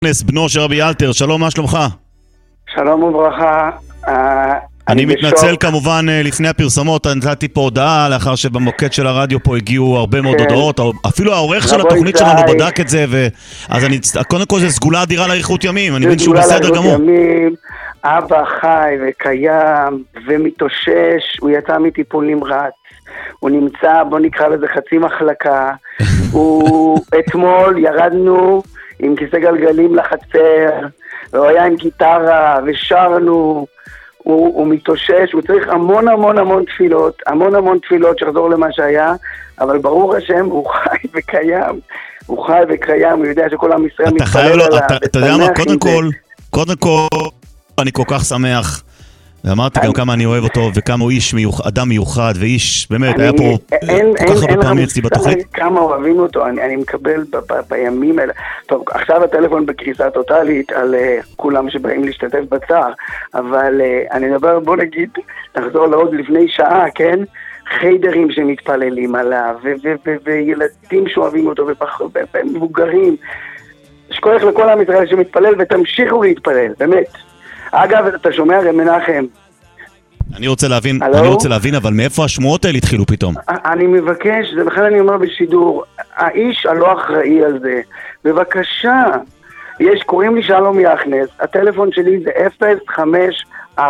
בנו של רבי אלתר, שלום, מה שלומך? שלום וברכה. אני מתנצל כמובן לפני הפרסמות, נתתי פה הודעה לאחר שבמוקד של הרדיו פה הגיעו הרבה מאוד הודעות, אפילו העורך של התוכנית שלנו בדק את זה, אז קודם כל זה סגולה אדירה לאריכות ימים, אני מבין שהוא בסדר גמור. אבא חי וקיים ומתאושש, הוא יצא מטיפול נמרץ, הוא נמצא, בוא נקרא לזה חצי מחלקה, אתמול ירדנו עם כיסא גלגלים לחצר, והוא היה עם גיטרה ושרנו, הוא מתאושש, הוא צריך המון המון המון תפילות שחזור למה שהיה, אבל ברור השם, הוא חי וקיים, הוא יודע שכל עם ישראל מתפלל עליו. אתה יודע מה, קודם כל, אני כל כך שמח, ואמרתי גם כמה אני אוהב אותו, וכמה הוא איש אדם מיוחד, ואיש, באמת, היה פה כל כך הרבה פעמים אצלי בתוכנית. כמה אוהבים אותו, אני מקבל בימים האלה. טוב, עכשיו הטלפון בקריסה טוטלית, על כולם שבאים להשתתף בצער, אבל אני מדבר, בוא נגיד, נחזור לעוד לפני שעה, כן? חיידרים שמתפללים עליו, וילדים שאוהבים אותו, ומבוגרים. שכוח לכל עם ישראל שמתפלל, ותמשיכו להתפלל, באמת. אגב, אתה שומע רב מנחם? אני רוצה להבין, אבל מאיפה השמועות האלה התחילו פתאום? אני מבקש, זה בכלל אני אומר בשידור, האיש הלא אחראי על זה, בבקשה, קוראים לי שלום יחנס, הטלפון שלי זה 054-840-2015,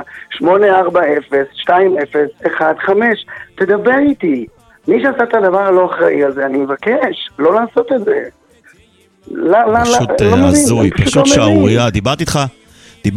תדבר איתי, מי שעשה את הדבר הלא אחראי על זה, אני מבקש, לא לעשות את זה. פשוט הזוי, פשוט שערוריה, דיברתי איתך